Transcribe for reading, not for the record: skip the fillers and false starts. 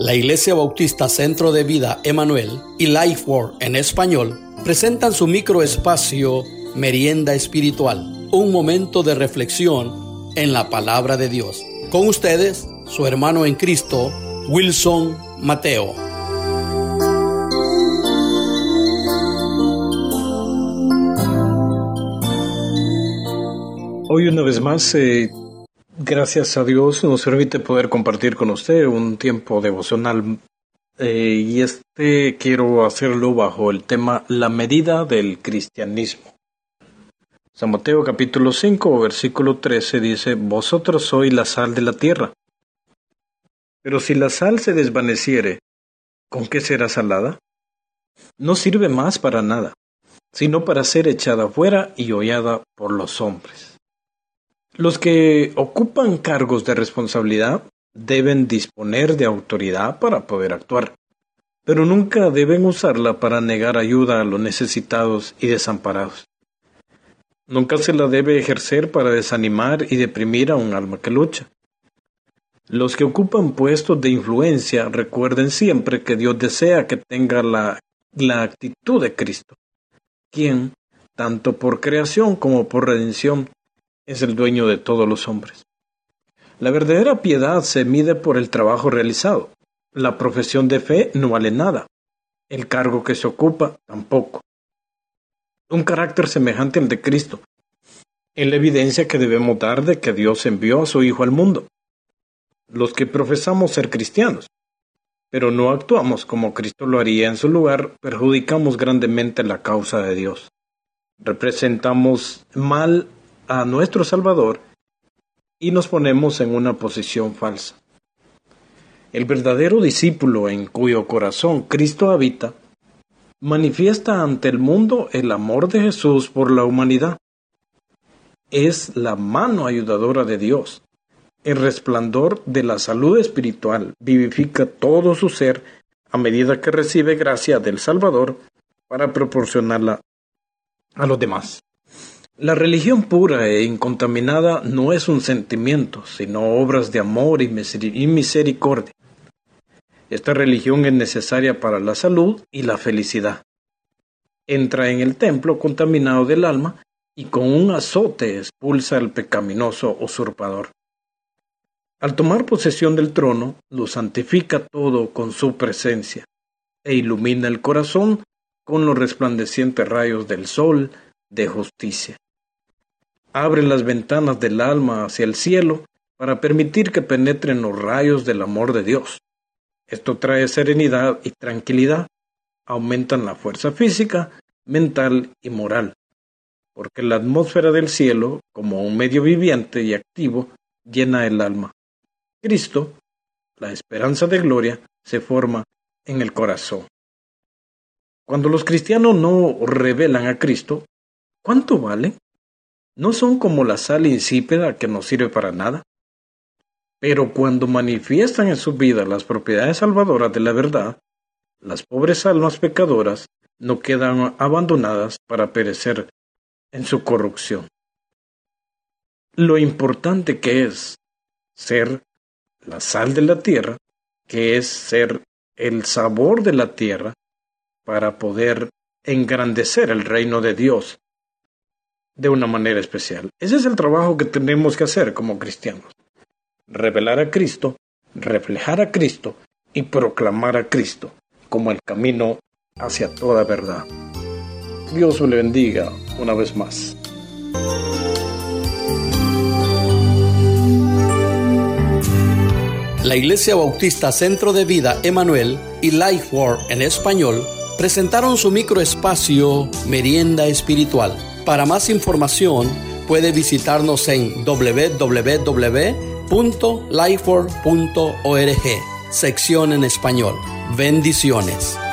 La Iglesia Bautista Centro de Vida Emanuel y Lifeword en español presentan su microespacio Merienda Espiritual, un momento de reflexión en la palabra de Dios. Con ustedes, su hermano en Cristo, Wilson Mateo. Hoy una vez más, gracias a Dios, nos permite poder compartir con usted un tiempo devocional y quiero hacerlo bajo el tema La medida del cristianismo. San Mateo capítulo 5, versículo 13 dice: Vosotros sois la sal de la tierra. Pero si la sal se desvaneciere, ¿con qué será salada? No sirve más para nada, sino para ser echada fuera y hollada por los hombres. Los que ocupan cargos de responsabilidad deben disponer de autoridad para poder actuar, pero nunca deben usarla para negar ayuda a los necesitados y desamparados. Nunca se la debe ejercer para desanimar y deprimir a un alma que lucha. Los que ocupan puestos de influencia recuerden siempre que Dios desea que tenga la actitud de Cristo, quien, tanto por creación como por redención, es el dueño de todos los hombres. La verdadera piedad se mide por el trabajo realizado. La profesión de fe no vale nada. El cargo que se ocupa tampoco. Un carácter semejante al de Cristo es la evidencia que debemos dar de que Dios envió a su Hijo al mundo. Los que profesamos ser cristianos, pero no actuamos como Cristo lo haría en su lugar, perjudicamos grandemente la causa de Dios. Representamos mal a nuestro Salvador y nos ponemos en una posición falsa. El verdadero discípulo en cuyo corazón Cristo habita, manifiesta ante el mundo el amor de Jesús por la humanidad. Es la mano ayudadora de Dios. El resplandor de la salud espiritual vivifica todo su ser a medida que recibe gracia del Salvador para proporcionarla a los demás. La religión pura e incontaminada no es un sentimiento, sino obras de amor y misericordia. Esta religión es necesaria para la salud y la felicidad. Entra en el templo contaminado del alma y con un azote expulsa al pecaminoso usurpador. Al tomar posesión del trono, lo santifica todo con su presencia e ilumina el corazón con los resplandecientes rayos del sol de justicia. Abre las ventanas del alma hacia el cielo para permitir que penetren los rayos del amor de Dios. Esto trae serenidad y tranquilidad, aumentan la fuerza física, mental y moral, porque la atmósfera del cielo, como un medio viviente y activo, llena el alma. Cristo, la esperanza de gloria, se forma en el corazón. Cuando los cristianos no revelan a Cristo, ¿cuánto valen? ¿No son como la sal insípida que no sirve para nada? Pero cuando manifiestan en su vida las propiedades salvadoras de la verdad, las pobres almas pecadoras no quedan abandonadas para perecer en su corrupción. Lo importante que es ser la sal de la tierra, que es ser el sabor de la tierra, para poder engrandecer el reino de Dios de una manera especial. Ese es el trabajo que tenemos que hacer como cristianos. Revelar a Cristo, reflejar a Cristo y proclamar a Cristo como el camino hacia toda verdad. Dios le bendiga una vez más. La Iglesia Bautista Centro de Vida Emanuel y Lifeword en español presentaron su microespacio Merienda Espiritual. Para más información puede visitarnos en www.lifeword.org, sección en español. Bendiciones.